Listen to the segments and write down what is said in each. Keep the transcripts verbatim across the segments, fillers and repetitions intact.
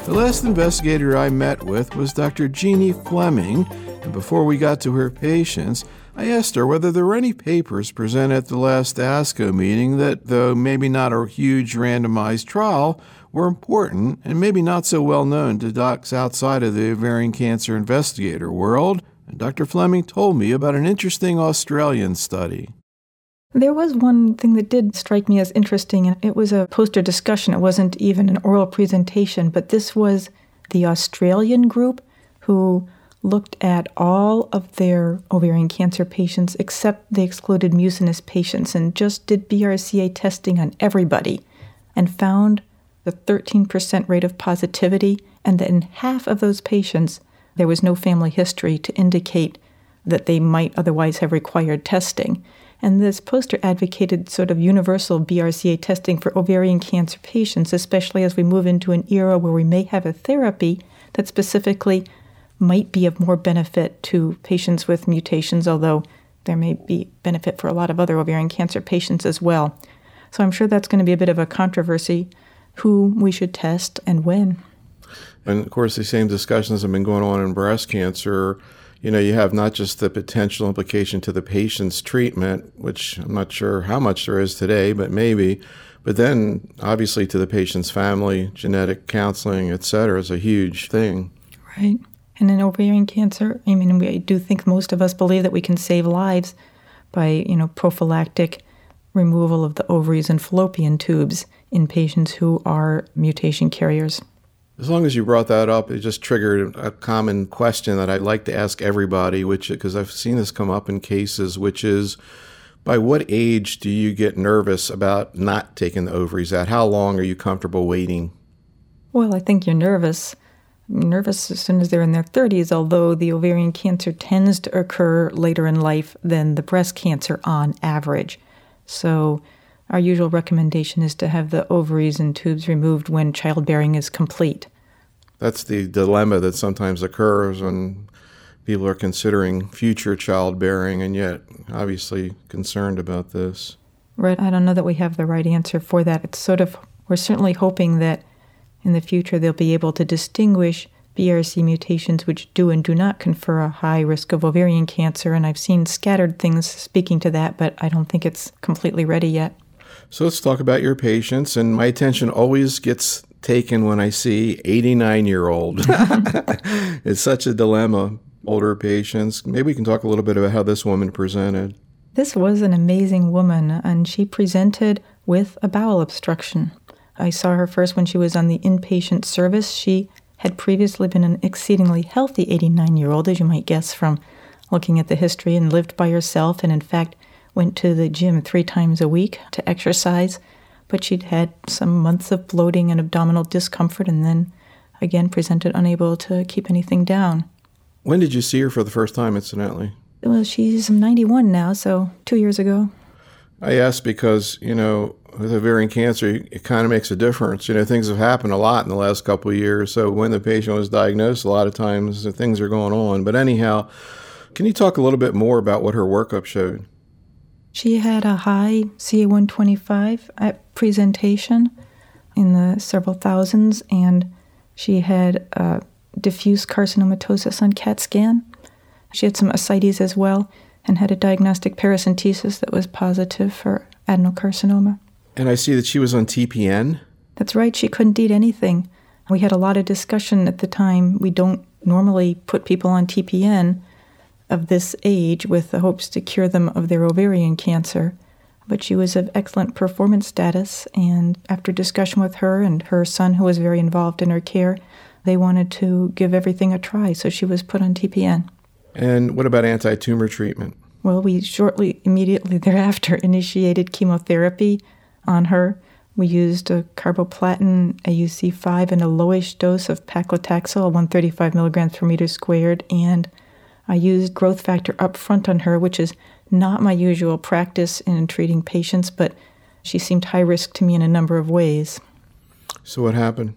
The last investigator I met with was Doctor Jeannie Fleming, and before we got to her patients, I asked her whether there were any papers presented at the last ASCO meeting that, though maybe not a huge randomized trial, were important and maybe not so well known to docs outside of the ovarian cancer investigator world. And Doctor Fleming told me about an interesting Australian study. There was one thing that did strike me as interesting, and it was a poster discussion. It wasn't even an oral presentation, but this was the Australian group who looked at all of their ovarian cancer patients except they excluded mucinous patients and just did B R C A testing on everybody and found the thirteen percent rate of positivity, and that in half of those patients there was no family history to indicate that they might otherwise have required testing. And this poster advocated sort of universal B R C A testing for ovarian cancer patients, especially as we move into an era where we may have a therapy that specifically might be of more benefit to patients with mutations, although there may be benefit for a lot of other ovarian cancer patients as well. So I'm sure that's going to be a bit of a controversy, who we should test and when. And of course, the same discussions have been going on in breast cancer. You know, you have not just the potential implication to the patient's treatment, which I'm not sure how much there is today, but maybe, but then obviously to the patient's family, genetic counseling, et cetera, is a huge thing. Right. And in ovarian cancer, I mean, we do think most of us believe that we can save lives by, you know, prophylactic removal of the ovaries and fallopian tubes in patients who are mutation carriers. As long as you brought that up, it just triggered a common question that I'd like to ask everybody, which, because I've seen this come up in cases, which is, by what age do you get nervous about not taking the ovaries out? How long are you comfortable waiting? Well, I think you're nervous. Nervous as soon as they're in their thirties, although the ovarian cancer tends to occur later in life than the breast cancer on average. So our usual recommendation is to have the ovaries and tubes removed when childbearing is complete. That's the dilemma that sometimes occurs when people are considering future childbearing and yet obviously concerned about this. Right. I don't know that we have the right answer for that. It's sort of, we're certainly hoping that in the future they'll be able to distinguish B R C mutations which do and do not confer a high risk of ovarian cancer, and I've seen scattered things speaking to that, but I don't think it's completely ready yet. So let's talk about your patients, and my attention always gets taken when I see eighty-nine-year-old. It's such a dilemma, older patients. Maybe we can talk a little bit about how this woman presented. This was an amazing woman, and she presented with a bowel obstruction. I saw her first when she was on the inpatient service. She had previously been an exceedingly healthy eighty-nine-year-old, as you might guess from looking at the history, and lived by herself, and in fact went to the gym three times a week to exercise. But she'd had some months of bloating and abdominal discomfort, and then again presented unable to keep anything down. When did you see her for the first time, incidentally? Well, she's ninety-one now, so two years ago. I asked because, you know, with ovarian cancer, it kind of makes a difference. You know, things have happened a lot in the last couple of years. So when the patient was diagnosed, a lot of times things are going on. But anyhow, can you talk a little bit more about what her workup showed? She had a high C A one twenty-five at presentation in the several thousands, and she had a diffuse carcinomatosis on CAT scan. She had some ascites as well, and had a diagnostic paracentesis that was positive for adenocarcinoma. And I see that she was on T P N? That's right. She couldn't eat anything. We had a lot of discussion at the time. We don't normally put people on T P N of this age with the hopes to cure them of their ovarian cancer. But she was of excellent performance status, and after discussion with her and her son, who was very involved in her care, they wanted to give everything a try, so she was put on T P N. And what about anti-tumor treatment? Well, we shortly, immediately thereafter, initiated chemotherapy on her. We used a carboplatin, A U C five, and a lowish dose of paclitaxel, one hundred thirty-five milligrams per meter squared, and I used growth factor up front on her, which is not my usual practice in treating patients, but she seemed high risk to me in a number of ways. So what happened?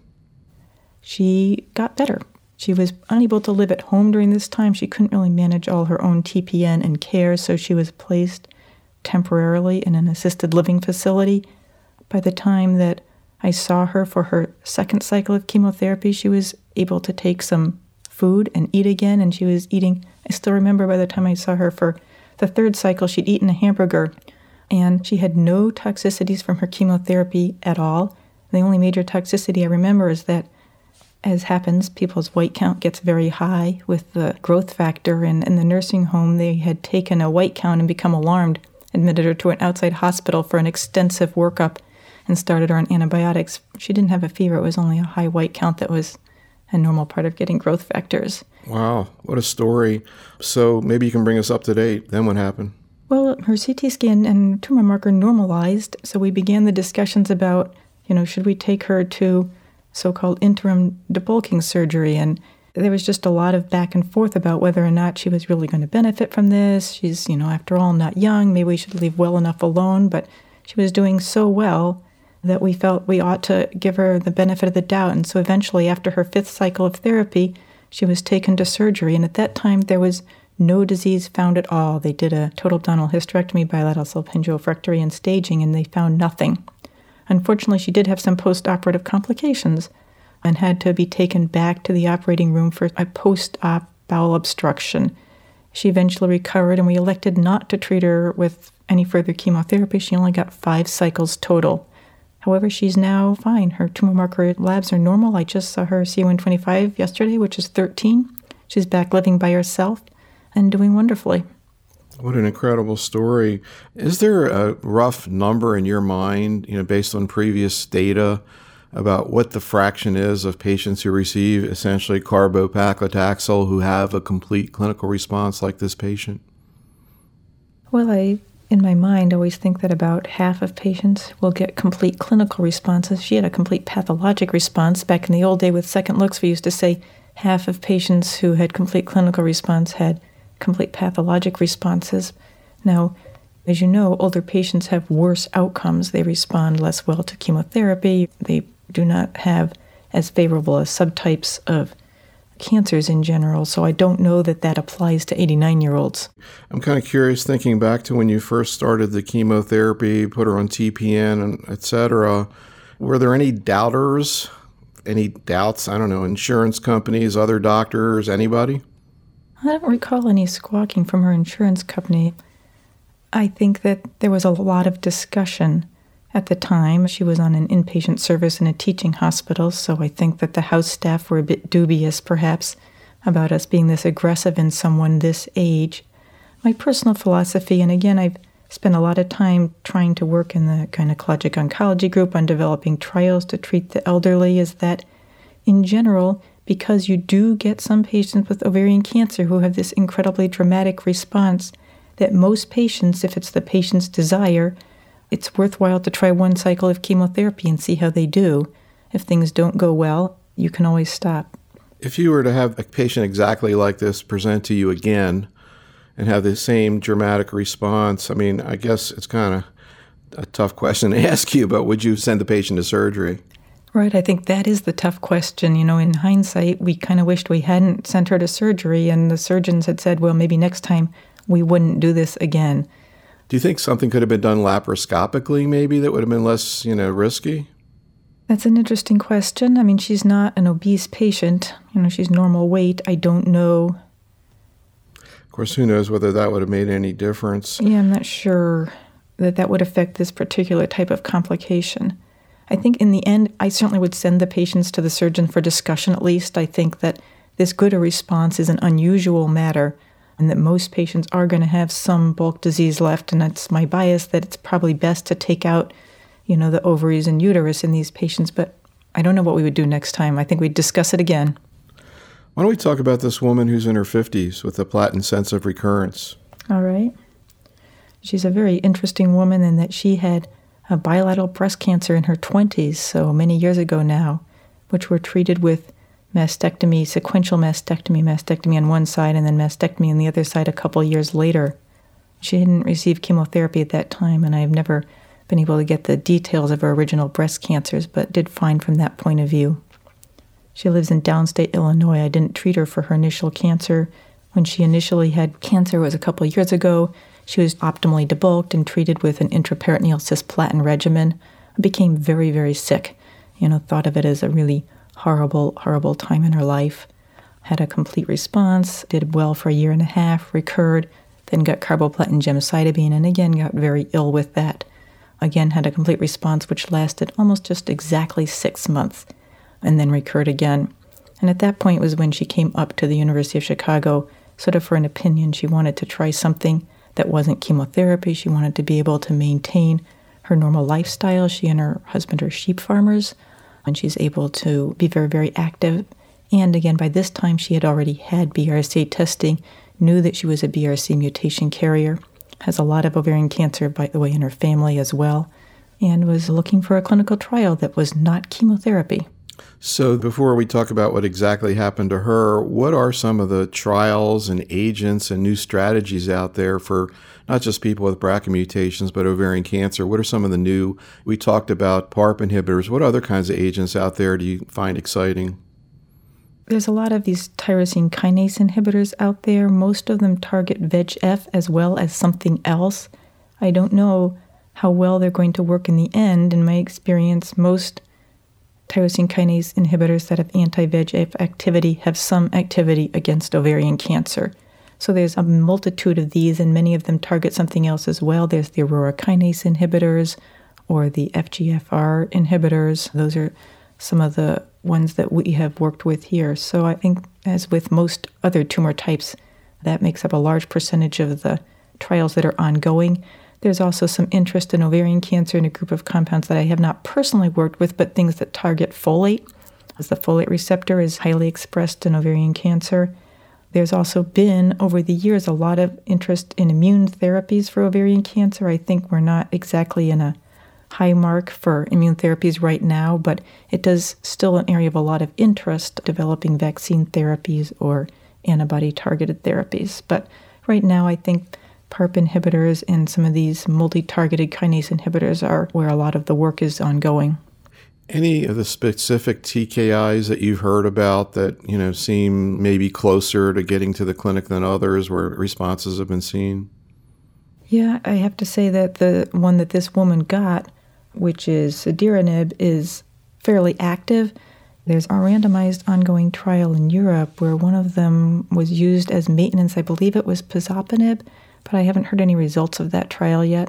She got better. She was unable to live at home during this time. She couldn't really manage all her own T P N and care, so she was placed temporarily in an assisted living facility. By the time that I saw her for her second cycle of chemotherapy. She was able to take some food and eat again, and she was eating. I still remember by the time I saw her for the third cycle, she'd eaten a hamburger, and she had no toxicities from her chemotherapy at all. The only major toxicity I remember is that, as happens, people's white count gets very high with the growth factor, and in the nursing home they had taken a white count and become alarmed, admitted her to an outside hospital for an extensive workup, and started her on antibiotics. She didn't have a fever. It was only a high white count that was a normal part of getting growth factors. Wow, what a story. So maybe you can bring us up to date. Then what happened? Well, her C T scan and tumor marker normalized, so we began the discussions about, you know, should we take her to so-called interim debulking surgery? And there was just a lot of back and forth about whether or not she was really going to benefit from this. She's, you know, after all, not young. Maybe we should leave well enough alone. But she was doing so well that we felt we ought to give her the benefit of the doubt. And so eventually, after her fifth cycle of therapy, she was taken to surgery. And at that time, there was no disease found at all. They did a total abdominal hysterectomy, bilateral salpingo-oophorectomy, and staging, and they found nothing. Unfortunately, she did have some post-operative complications and had to be taken back to the operating room for a post-op bowel obstruction. She eventually recovered, and we elected not to treat her with any further chemotherapy. She only got five cycles total. However, she's now fine. Her tumor marker labs are normal. I just saw her C A one twenty-five yesterday, which is thirteen. She's back living by herself and doing wonderfully. What an incredible story. Is there a rough number in your mind, you know, based on previous data, about what the fraction is of patients who receive essentially carbopaclitaxel who have a complete clinical response like this patient? Well, I, in my mind, always think that about half of patients will get complete clinical responses. She had a complete pathologic response. Back in the old day with Second Looks, we used to say half of patients who had complete clinical response had complete pathologic responses. Now, as you know, older patients have worse outcomes. They respond less well to chemotherapy. They do not have as favorable as subtypes of cancers in general, so I don't know that that applies to eighty-nine-year-olds. I'm kind of curious, thinking back to when you first started the chemotherapy, put her on T P N, and et cetera, were there any doubters, any doubts, I don't know, insurance companies, other doctors, anybody? I don't recall any squawking from her insurance company. I think that there was a lot of discussion at the time. She was on an inpatient service in a teaching hospital, so I think that the house staff were a bit dubious, perhaps, about us being this aggressive in someone this age. My personal philosophy, and again, I've spent a lot of time trying to work in the gynecologic oncology group on developing trials to treat the elderly, is that, in general, because you do get some patients with ovarian cancer who have this incredibly dramatic response, that most patients, if it's the patient's desire, it's worthwhile to try one cycle of chemotherapy and see how they do. If things don't go well, you can always stop. If you were to have a patient exactly like this present to you again and have the same dramatic response, I mean, I guess it's kind of a tough question to ask you, but would you send the patient to surgery? Right, I think that is the tough question. You know, in hindsight, we kind of wished we hadn't sent her to surgery, and the surgeons had said, well, maybe next time we wouldn't do this again. Do you think something could have been done laparoscopically, maybe, that would have been less, you know, risky? That's an interesting question. I mean, she's not an obese patient. You know, she's normal weight. I don't know. Of course, who knows whether that would have made any difference. Yeah, I'm not sure that that would affect this particular type of complication. I think in the end, I certainly would send the patients to the surgeon for discussion at least. I think that this good a response is an unusual matter, and that most patients are going to have some bulk disease left, and it's my bias that it's probably best to take out, you know, the ovaries and uterus in these patients, but I don't know what we would do next time. I think we'd discuss it again. Why don't we talk about this woman who's in her fifties with a platinum-sensitive recurrence? All right. She's a very interesting woman in that she had a bilateral breast cancer in her twenties, so many years ago now, which were treated with mastectomy, sequential mastectomy, mastectomy on one side, and then mastectomy on the other side a couple years later. She hadn't received chemotherapy at that time, and I've never been able to get the details of her original breast cancers, but did fine from that point of view. She lives in downstate Illinois. I didn't treat her for her initial cancer. When she initially had cancer, it was a couple of years ago. She was optimally debulked and treated with an intraperitoneal cisplatin regimen. I became very, very sick. you know, thought of it as a really horrible, horrible time in her life. Had a complete response, did well for a year and a half, recurred, then got carboplatin gemcitabine, and again got very ill with that. Again, had a complete response, which lasted almost just exactly six months, and then recurred again. And at that point was when she came up to the University of Chicago, sort of for an opinion. She wanted to try something that wasn't chemotherapy. She wanted to be able to maintain her normal lifestyle. She and her husband are sheep farmers, and she's able to be very, very active. And again, by this time, she had already had B R C A testing, knew that she was a B R C mutation carrier, has a lot of ovarian cancer, by the way, in her family as well, and was looking for a clinical trial that was not chemotherapy. So before we talk about what exactly happened to her, what are some of the trials and agents and new strategies out there for not just people with B R C A mutations, but ovarian cancer? What are some of the new, we talked about PARP inhibitors. What other kinds of agents out there do you find exciting? There's a lot of these tyrosine kinase inhibitors out there. Most of them target V E G F as well as something else. I don't know how well they're going to work in the end. In my experience, most tyrosine kinase inhibitors that have anti-V E G F activity have some activity against ovarian cancer. So there's a multitude of these, and many of them target something else as well. There's the aurora kinase inhibitors or the F G F R inhibitors. Those are some of the ones that we have worked with here. So I think, as with most other tumor types, that makes up a large percentage of the trials that are ongoing. There's also some interest in ovarian cancer in a group of compounds that I have not personally worked with, but things that target folate, as the folate receptor is highly expressed in ovarian cancer. There's also been, over the years, a lot of interest in immune therapies for ovarian cancer. I think we're not exactly in a high mark for immune therapies right now, but it does still an area of a lot of interest, developing vaccine therapies or antibody-targeted therapies. But right now, I think PARP inhibitors and some of these multi-targeted kinase inhibitors are where a lot of the work is ongoing. Any of the specific T K Is that you've heard about that, you know, seem maybe closer to getting to the clinic than others where responses have been seen? Yeah, I have to say that the one that this woman got, which is cediranib, is fairly active. There's a randomized ongoing trial in Europe where one of them was used as maintenance. I believe it was pazopanib, but I haven't heard any results of that trial yet.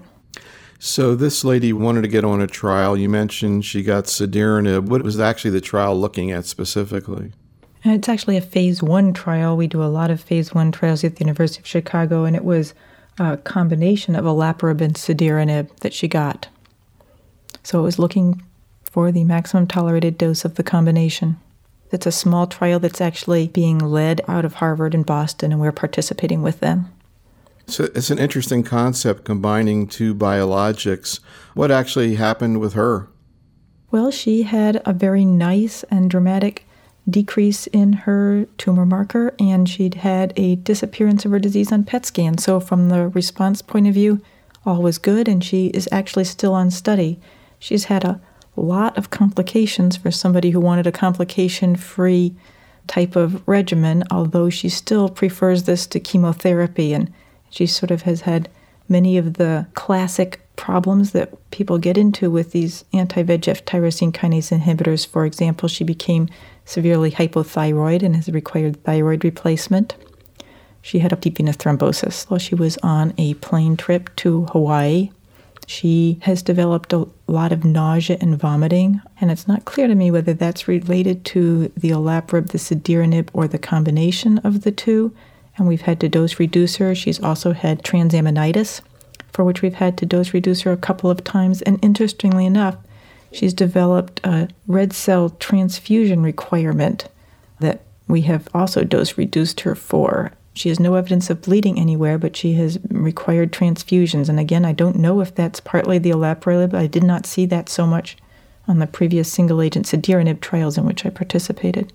So this lady wanted to get on a trial. You mentioned she got cediranib. What was actually the trial looking at specifically? It's actually a phase one trial. We do a lot of phase one trials at the University of Chicago, and it was a combination of olaparib and cediranib that she got. So it was looking for the maximum tolerated dose of the combination. It's a small trial that's actually being led out of Harvard and Boston, and we're participating with them. So it's an interesting concept, combining two biologics. What actually happened with her? Well, she had a very nice and dramatic decrease in her tumor marker, and she'd had a disappearance of her disease on P E T scan. So from the response point of view, all was good, and she is actually still on study. She's had a lot of complications for somebody who wanted a complication-free type of regimen, although she still prefers this to chemotherapy, and she sort of has had many of the classic problems that people get into with these anti-V E G F tyrosine kinase inhibitors. For example, she became severely hypothyroid and has required thyroid replacement. She had a deep venous thrombosis while she was on a plane trip to Hawaii. She has developed a lot of nausea and vomiting, and it's not clear to me whether that's related to the olaparib, the cediranib, or the combination of the two. And we've had to dose reduce her. She's also had transaminitis, for which we've had to dose reduce her a couple of times. And interestingly enough, she's developed a red cell transfusion requirement that we have also dose reduced her for. She has no evidence of bleeding anywhere, but she has required transfusions. And again, I don't know if that's partly the olaparib. I did not see that so much on the previous single-agent cediranib trials in which I participated.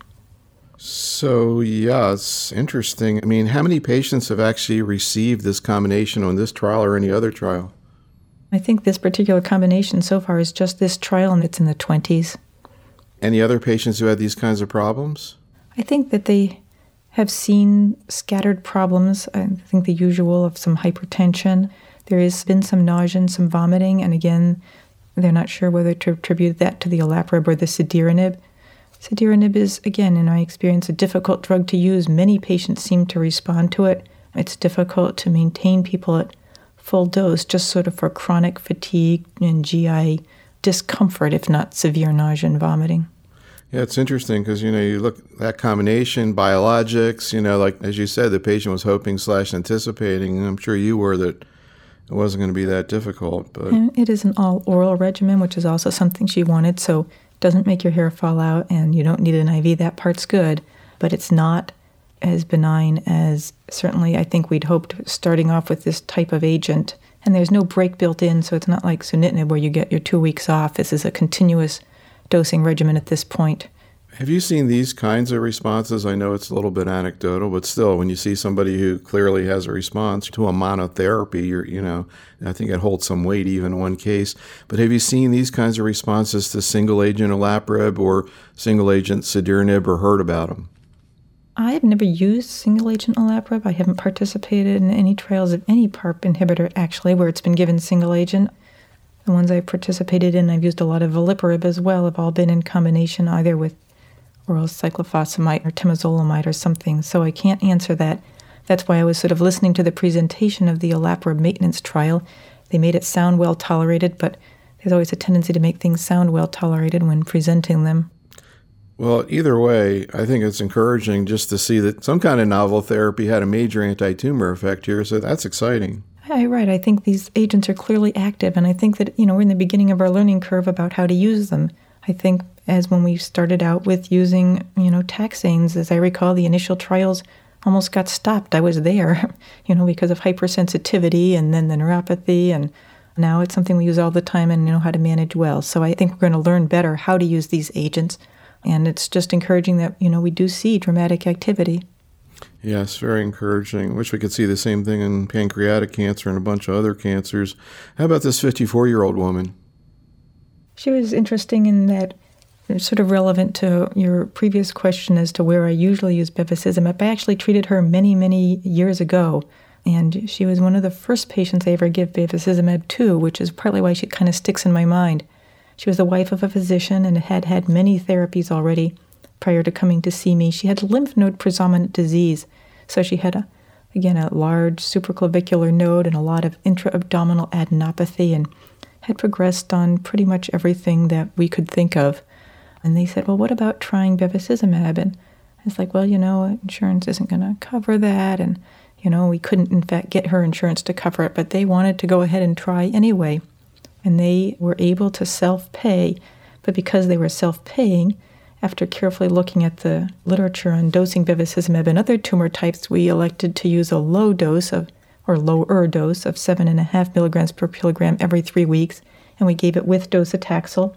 So, yeah, it's interesting. I mean, how many patients have actually received this combination on this trial or any other trial? I think this particular combination so far is just this trial, and it's in the twenties. Any other patients who had these kinds of problems? I think that they have seen scattered problems. I think the usual of some hypertension. There has been some nausea and some vomiting, and again, they're not sure whether to attribute that to the olaparib or the cediranib. Cediranib is, again, in my experience, a difficult drug to use. Many patients seem to respond to it. It's difficult to maintain people at full dose, just sort of for chronic fatigue and G I discomfort, if not severe nausea and vomiting. Yeah, it's interesting because, you know, you look at that combination, biologics, you know, like, as you said, the patient was hoping slash anticipating, and I'm sure you were, that it wasn't going to be that difficult. But and it is an all-oral regimen, which is also something she wanted, so it doesn't make your hair fall out, and you don't need an I V. That part's good, but it's not as benign as certainly I think we'd hoped starting off with this type of agent. And there's no break built in, so it's not like sunitinib where you get your two weeks off. This is a continuous dosing regimen at this point. Have you seen these kinds of responses? I know it's a little bit anecdotal, but still, when you see somebody who clearly has a response to a monotherapy, you're, you know, I think it holds some weight even in one case. But have you seen these kinds of responses to single-agent olaparib or single-agent cediranib or heard about them? I have never used single-agent olaparib. I haven't participated in any trials of any PARP inhibitor, actually, where it's been given single-agent. The ones I've participated in, I've used a lot of veliparib as well, have all been in combination either with oral cyclophosphamide or temozolomide or something, so I can't answer that. That's why I was sort of listening to the presentation of the olaparib maintenance trial. They made it sound well tolerated, but there's always a tendency to make things sound well tolerated when presenting them. Well, either way, I think it's encouraging just to see that some kind of novel therapy had a major anti-tumor effect here, so that's exciting. Yeah, you're right. I think these agents are clearly active, and I think that, you know, we're in the beginning of our learning curve about how to use them. I think as when we started out with using, you know, taxanes, as I recall, the initial trials almost got stopped. I was there, you know, because of hypersensitivity and then the neuropathy, and now it's something we use all the time and know how to manage well. So I think we're going to learn better how to use these agents. And it's just encouraging that, you know, we do see dramatic activity. Yes, very encouraging. Wish we could see the same thing in pancreatic cancer and a bunch of other cancers. How about this fifty-four-year-old woman? She was interesting in that it's sort of relevant to your previous question as to where I usually use bevacizumab. I actually treated her many, many years ago, and she was one of the first patients I ever give bevacizumab to, which is partly why she kind of sticks in my mind. She was the wife of a physician and had had many therapies already prior to coming to see me. She had lymph node predominant disease, so she had, a, again, a large supraclavicular node and a lot of intra-abdominal adenopathy, and had progressed on pretty much everything that we could think of. And they said, well, what about trying bevacizumab? And I was like, well, you know, insurance isn't going to cover that, and, you know, we couldn't, in fact, get her insurance to cover it, but they wanted to go ahead and try anyway. And they were able to self-pay, but because they were self-paying, after carefully looking at the literature on dosing bevacizumab and other tumor types, we elected to use a low dose of, or lower dose of seven and a half milligrams per kilogram every three weeks, and we gave it with docetaxel.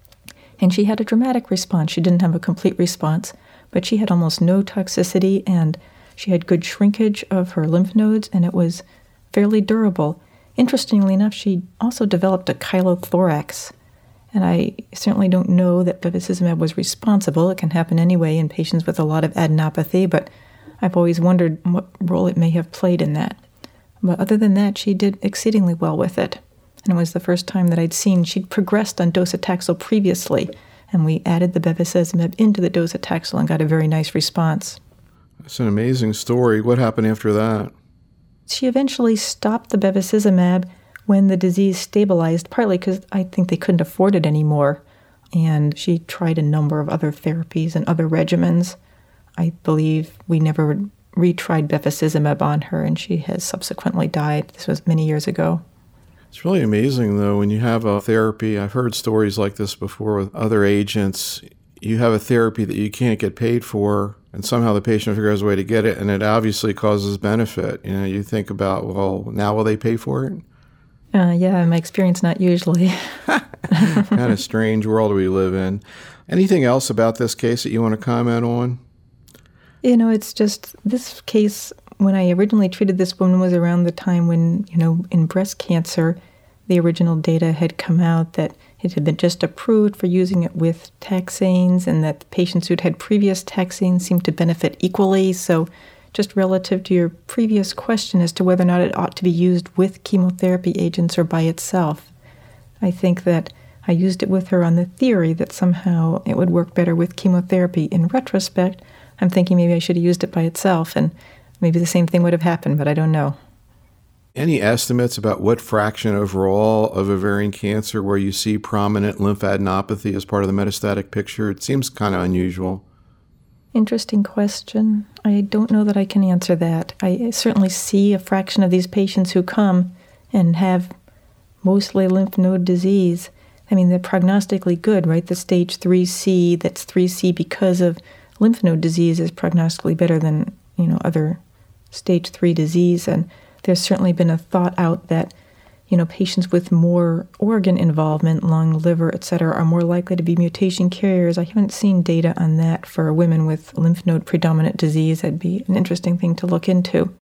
And she had a dramatic response. She didn't have a complete response, but she had almost no toxicity, and she had good shrinkage of her lymph nodes, and it was fairly durable. Interestingly enough, she also developed a chylothorax, and I certainly don't know that bevacizumab was responsible. It can happen anyway in patients with a lot of adenopathy, but I've always wondered what role it may have played in that. But other than that, she did exceedingly well with it, and it was the first time that I'd seen she'd progressed on docetaxel previously, and we added the bevacizumab into the docetaxel and got a very nice response. That's an amazing story. What happened after that? She eventually stopped the bevacizumab when the disease stabilized, partly because I think they couldn't afford it anymore. And she tried a number of other therapies and other regimens. I believe we never retried bevacizumab on her, and she has subsequently died. This was many years ago. It's really amazing, though, when you have a therapy. I've heard stories like this before with other agents. You have a therapy that you can't get paid for, and somehow the patient figures a way to get it, and it obviously causes benefit. You know, you think about, well, now will they pay for it? Uh, yeah, in my experience, not usually. Kind of strange world we live in. Anything else about this case that you want to comment on? You know, it's just this case, when I originally treated this woman, was around the time when, you know, in breast cancer, the original data had come out that it had been just approved for using it with taxanes, and that the patients who'd had previous taxanes seemed to benefit equally. So just relative to your previous question as to whether or not it ought to be used with chemotherapy agents or by itself, I think that I used it with her on the theory that somehow it would work better with chemotherapy. In retrospect, I'm thinking maybe I should have used it by itself, and maybe the same thing would have happened, but I don't know. Any estimates about what fraction overall of ovarian cancer where you see prominent lymphadenopathy as part of the metastatic picture? It seems kind of unusual. Interesting question. I don't know that I can answer that. I certainly see a fraction of these patients who come and have mostly lymph node disease. I mean, they're prognostically good, right? The stage three C, that's three C because of lymph node disease, is prognostically better than, you know, other stage three disease. And there's certainly been a thought out that, you know, patients with more organ involvement, lung, liver, et cetera, are more likely to be mutation carriers. I haven't seen data on that for women with lymph node predominant disease. That'd be an interesting thing to look into.